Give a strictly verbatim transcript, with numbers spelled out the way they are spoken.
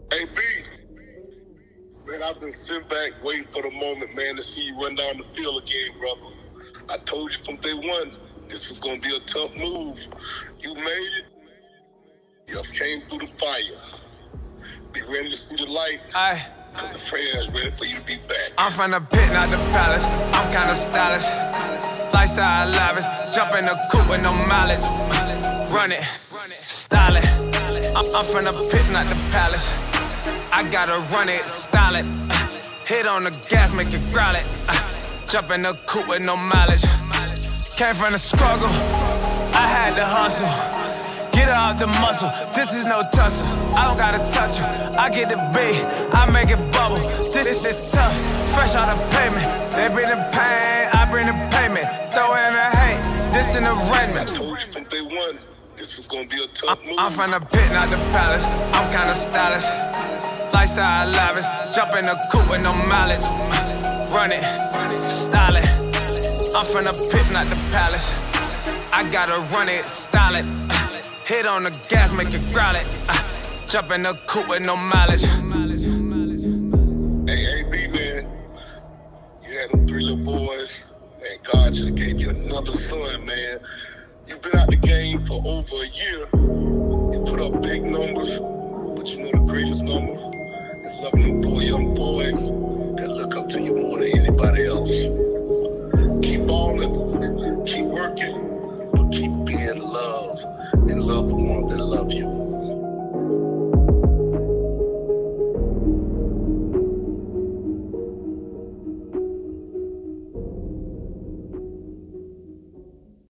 Hey, B, man, I've been sitting back waiting for the moment, man, to see you run down the field again, brother. I told you from day one this was going to be a tough move. You made it. You came through the fire. Be ready to see the light. Aye. Cause the fans ready for you to be back. I'm from the pit, not the palace. I'm kinda stylish. Lifestyle lavish. Jump in the coupe with no mileage. Run it, style it. I'm, I'm from the pit, not the palace. I gotta run it, style it. Hit on the gas, make it growl it. Jump in the coupe with no mileage. Came from the struggle, I had to hustle. Get her out the muscle, this is no tussle. I don't gotta touch her, I get the beat, I make it bubble. This, this is tough, fresh out of payment. They bring the pain, I bring the payment. Throw in the hate, this an arraignment. I told you from day one, this was gonna be a tough I'm, move. I'm from the pit, not the palace. I'm kinda stylish, lifestyle lavish. Jump in the coupe with no mileage. Run it, style it. I'm from the pit, not the palace. I gotta run it, style it. Hit on the gas, make it growl it. Jump in the coupe with no mileage. Hey, hey, B, man. You had them three little boys. Man, God just gave you another son, man. You've been out the game for over a year. You put up big numbers, but you know the greatest number is loving them four young boys that look up to you more than anybody else. Keep balling, keep working, but keep being loved and love the ones that love you.